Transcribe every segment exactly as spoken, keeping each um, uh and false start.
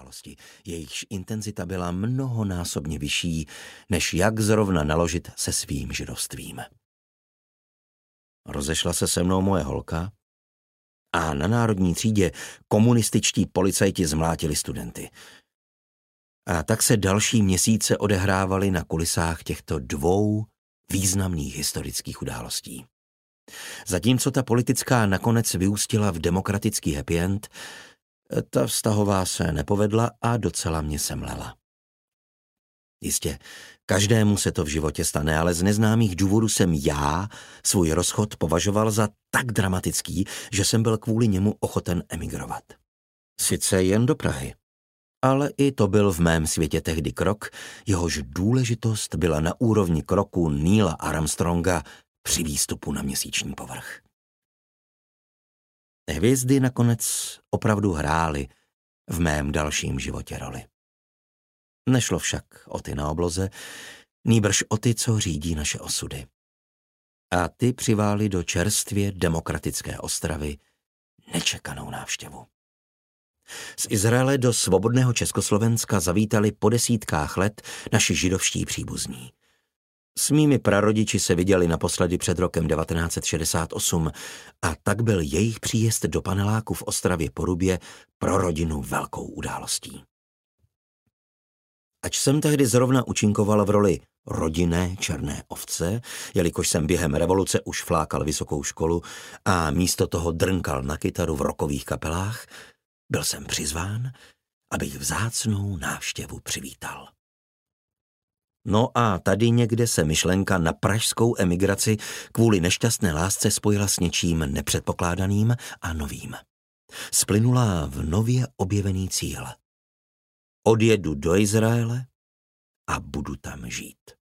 události. Jejichž intenzita byla mnohonásobně vyšší, než jak zrovna naložit se svým židovstvím. Rozešla se se mnou moje holka a na národní třídě komunističtí policajti zmlátili studenty. A tak se další měsíce odehrávaly na kulisách těchto dvou významných historických událostí. Zatímco ta politická nakonec vyústila v demokratický happy end, ta vztahová se nepovedla a docela mě semlela. Jistě, každému se to v životě stane, ale z neznámých důvodů jsem já svůj rozchod považoval za tak dramatický, že jsem byl kvůli němu ochoten emigrovat. Sice jen do Prahy, ale i to byl v mém světě tehdy krok, jehož důležitost byla na úrovni kroku Neila Armstronga při výstupu na měsíční povrch. Hvězdy nakonec opravdu hrály v mém dalším životě roli. Nešlo však o ty na obloze, nýbrž o ty, co řídí naše osudy. A ty přivály do čerstvě demokratické Ostravy nečekanou návštěvu. Z Izraele do svobodného Československa zavítali po desítkách let naši židovští příbuzní. S mými prarodiči se viděli naposledy před rokem devatenáct set šedesát osm a tak byl jejich příjezd do paneláku v Ostravě Porubě pro rodinu velkou událostí. Ač jsem tehdy zrovna účinkoval v roli rodinné černé ovce, jelikož jsem během revoluce už flákal vysokou školu a místo toho drnkal na kytaru v rockových kapelách, byl jsem přizván, abych vzácnou návštěvu přivítal. No a tady někde se myšlenka na pražskou emigraci kvůli nešťastné lásce spojila s něčím nepředpokládaným a novým. Splynula v nově objevený cíl. Odjedu do Izraele a budu tam žít.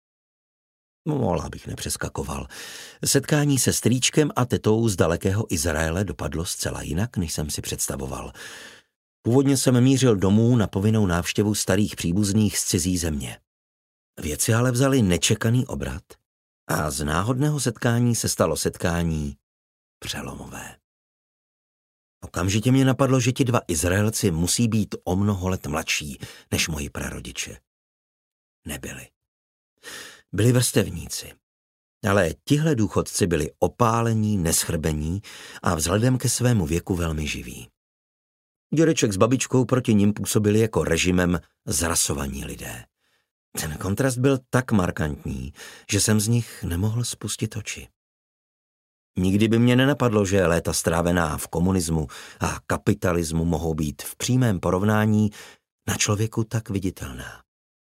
Mohla bych nepřeskakoval. Setkání se strýčkem a tetou z dalekého Izraele dopadlo zcela jinak, než jsem si představoval. Původně jsem mířil domů na povinnou návštěvu starých příbuzných z cizí země. Věci ale vzaly nečekaný obrat a z náhodného setkání se stalo setkání přelomové. Okamžitě mě napadlo, že ti dva Izraelci musí být o mnoho let mladší než moji prarodiče. Nebyli. Byli vrstevníci. Ale tihle důchodci byli opálení, neschrbení a vzhledem ke svému věku velmi živí. Dědeček s babičkou proti nim působili jako režimem zrasovaní lidé. Ten kontrast byl tak markantní, že jsem z nich nemohl spustit oči. Nikdy by mě nenapadlo, že léta strávená v komunismu a kapitalismu mohou být v přímém porovnání na člověku tak viditelná.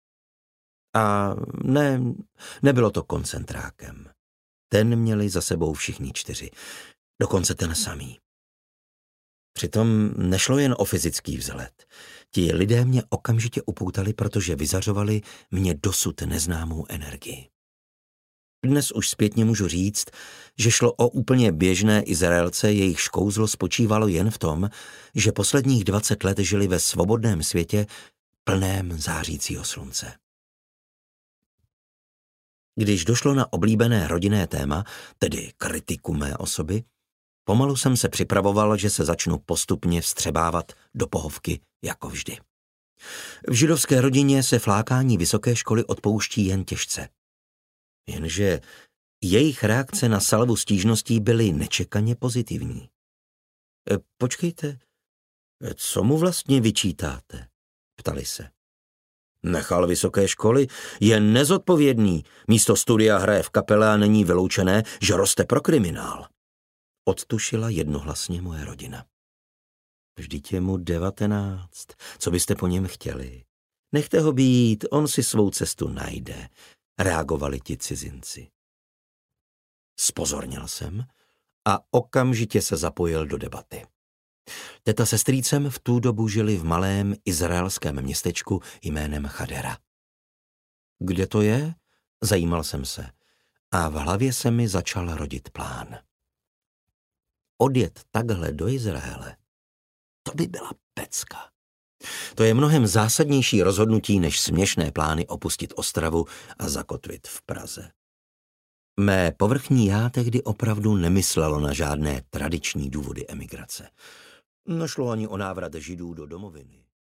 A ne, nebylo to koncentrákem. Ten měli za sebou všichni čtyři, dokonce ten samý. Přitom nešlo jen o fyzický vzhled. Ti lidé mě okamžitě upoutali, protože vyzařovali mě dosud neznámou energii. Dnes už zpětně můžu říct, že šlo o úplně běžné Izraelce, jejichž kouzlo spočívalo jen v tom, že posledních dvacet let žili ve svobodném světě plném zářícího slunce. Když došlo na oblíbené rodinné téma, tedy kritiku mé osoby, pomalu jsem se připravoval, že se začnu postupně vstřebávat do pohovky jako vždy. V židovské rodině se flákání vysoké školy odpouští jen těžce. Jenže jejich reakce na salvu stížností byly nečekaně pozitivní. E, počkejte, co mu vlastně vyčítáte? Ptali se. Nechal vysoké školy, je nezodpovědný, místo studia hraje v kapele a není vyloučené, že roste pro kriminál. Odtušila jednohlasně moje rodina. Vždyť je mu devatenáct, co byste po něm chtěli? Nechte ho být, on si svou cestu najde, reagovali ti cizinci. Spozornil jsem a okamžitě se zapojil do debaty. Teta se strýcem v tu dobu žili v malém izraelském městečku jménem Chadera. Kde to je? Zajímal jsem se a v hlavě se mi začal rodit plán. Odjet takhle do Izraele, to by byla pecka. To je mnohem zásadnější rozhodnutí než směšné plány opustit Ostravu a zakotvit v Praze. Mé povrchní já tehdy opravdu nemyslelo na žádné tradiční důvody emigrace. Nešlo ani o návrat Židů do domoviny.